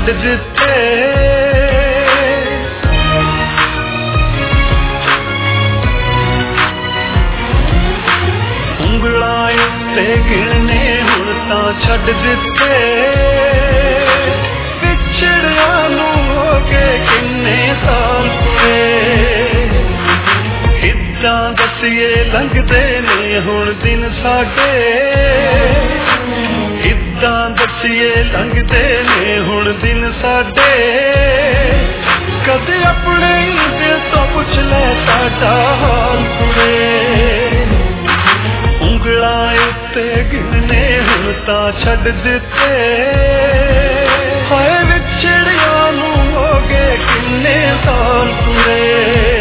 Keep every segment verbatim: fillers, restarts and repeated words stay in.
ਛੱਡ ਦਿੱਤੇ। ਉਂਗਲਾਂ ਉੱਤੇ ਗਿਣਨੇ ਹੁਣ ਤਾਂ ਛੱਡ ਦਿੱਤੇ। ਵਿਛੜਿਆਂ ਨੂੰ ਹੋ ਗਏ ਕਿੰਨੇ ਸਾਲ ਪੂਰੇ। ਕਿੱਦਾਂ ਦੱਸੀਏ ਲੰਘਦੇ ਨੇ ਹੁਣ ਦਿਨ ਸਾਡੇ। ਕਿੱਦਾਂ ਦੱਸੀਏ ਲੰਘਦੇ ਨੇ ਹੁਣ ਦਿਨ ਸਾਡੇ। ਕਦੇ ਆਪਣੇ ਦਿਲ ਤੋਂ ਪੁੱਛ ਲੈ ਸਾਡਾ ਹਾਲ ਕੁੜੇ। ਉਂਗਲਾਂ ਉੱਤੇ ਗਿਣਨੇ ਹੁਣ ਤਾਂ ਛੱਡ ਦਿੱਤੇ। ਹਾਏ ਵਿਛੜਿਆਂ ਨੂੰ ਹੋ ਗਏ ਕਿੰਨੇ ਸਾਲ ਕੁੜੇ।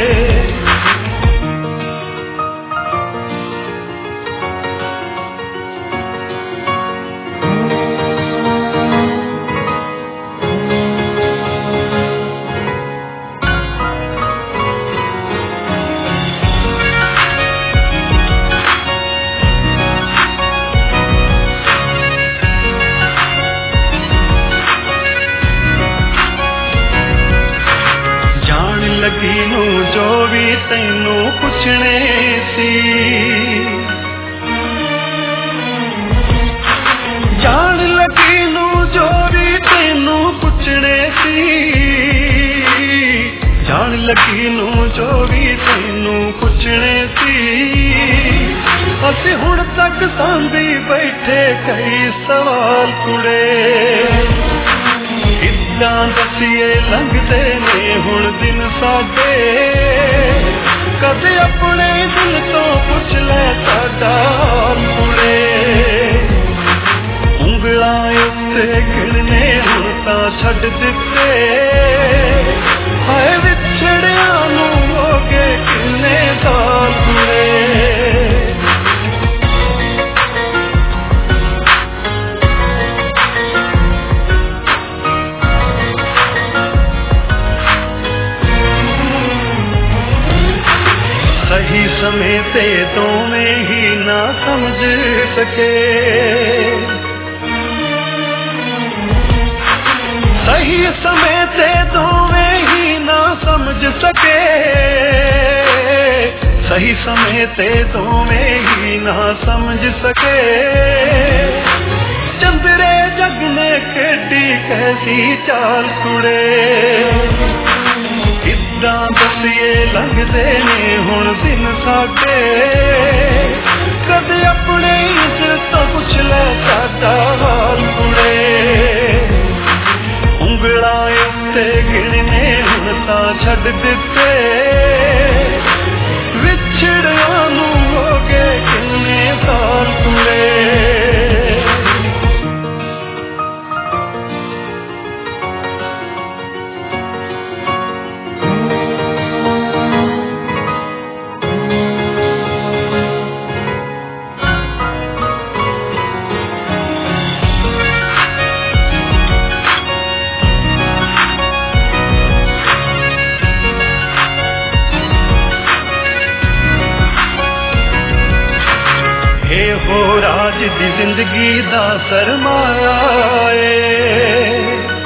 ਲੱਗੀ ਨੂੰ ਜੋ ਵੀ ਤੈਨੂੰ ਪੁੱਛਣੇ ਸੀ। ਜਾਣ ਲੱਗੀ ਨੂੰ ਜੋ ਵੀ ਤੈਨੂੰ ਪੁੱਛਣੇ ਸੀ। ਜਾਣ ਲੱਗੀ ਨੂੰ ਜੋ ਵੀ ਤੈਨੂੰ ਪੁੱਛਣੇ ਸੀ। ਅਸੀਂ ਹੁਣ ਤੱਕ ਸਾਂਭੀ ਬੈਠੇ ਕਈ ਸਵਾਲ ਕੁੜੇ। ਕਿੱਦਾਂ ਦੱਸੀਏ ਲੰਘਦੇ ਨੇ ਹੁਣ ਦਿਨ ਸਾਡੇ। ਕਦੇ ਆਪਣੇ ਦਿਲ ਤੋਂ ਪੁੱਛ ਲੈ ਸਾਡਾ ਹਾਲ ਕੁੜੇ। ਉਂਗਲਾਂ ਉੱਤੇ ਗਿਣਨੇ ਹੁਣ ਤਾਂ ਛੱਡ ਦਿੱਤੇ। ਹਾਏ ਵਿਛੜਿਆਂ ਨੂੰ ਹੋ ਗਏ ਕਿੰਨੇ ਸਾਲ ਕੁੜੇ। ਸਹੀ ਸਮੇਂ ਤੇ ਦੋਵੇਂ ਹੀ ਨਾ ਸਮਝ ਸਕੇ। ਸਹੀ ਸਮੇਂ ਤੇ ਦੋਵੇਂ ਹੀ ਨਾ ਸਮਝ ਸਕੇ। ਸਹੀ ਸਮੇਂ ਤੇ ਦੋਵੇਂ ਹੀ ਨਾ ਸਮਝ ਸਕੇ। ਚੰਦਰੇ ਜਗ ਨੇ ਖੇਡੀ ਕੈਸੀ ਚਾਲ ਕੁੜੇ। ਕਿੱਦਾਂ ਦੱਸੀਏ ਲੰਘਦੇ ਨੇ ਹੁਣ ਦਿਨ ਸਾਡੇ। ਕਦੇ ਆਪਣੇ ਦਿਲ ਤੋਂ ਪੁੱਛ ਲੈ ਸਾਡਾ ਹਾਲ ਕੁੜੇ। ਉਂਗਲਾਂ ਉੱਤੇ ਗਿਣਨੇ ਹੁਣ ਤਾਂ ਛੱਡ ਦਿੱਤੇ। ਵਿਛੜਿਆਂ ਨੂੰ ਹੋ ਗਏ ਕਿੰਨੇ ਸਾਲ ਕੁੜੇ। ਇਹੋ ਰਾਜ ਦੀ ਜ਼ਿੰਦਗੀ ਦਾ ਸਰਮਾਇਆ ਏ।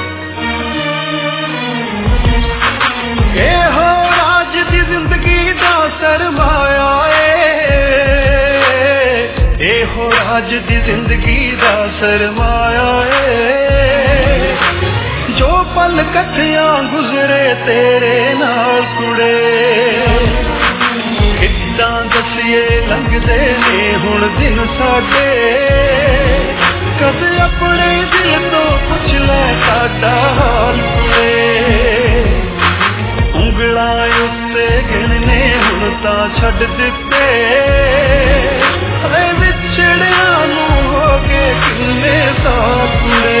ਇਹੋ ਰਾਜ ਦੀ ਜ਼ਿੰਦਗੀ ਦਾ ਸਰਮਾਇਆ ਏ। ਇਹੋ ਰਾਜ ਦੀ ਜ਼ਿੰਦਗੀ ਦਾ ਸਰਮਾਇਆ ਏ। ਜੋ ਪਲ ਇਕੱਠਿਆਂ ਗੁਜ਼ਰੇ ਤੇਰੇ ਨਾਲ ਕੁੜੇ। ਕਿੱਦਾਂ ਦੱਸੀਏ ਲੰਘਦੇ ਨੇ ਹੁਣ ਦਿਨ ਸਾਡੇ। ਕਦੇ ਆਪਣੇ ਦਿਲ ਤੋਂ ਪੁੱਛ ਲੈ ਸਾਡਾ ਹਾਲ ਕੁੜੇ। ਉਂਗਲਾਂ ਉੱਤੇ ਗਿਣਨੇ ਹੁਣ ਤਾਂ ਛੱਡ ਦਿੱਤੇ। ਹਾਏ ਵਿਛੜਿਆਂ ਨੂੰ ਹੋ ਗਏ ਕਿੰਨੇ ਸਾਲ ਕੁੜੇ।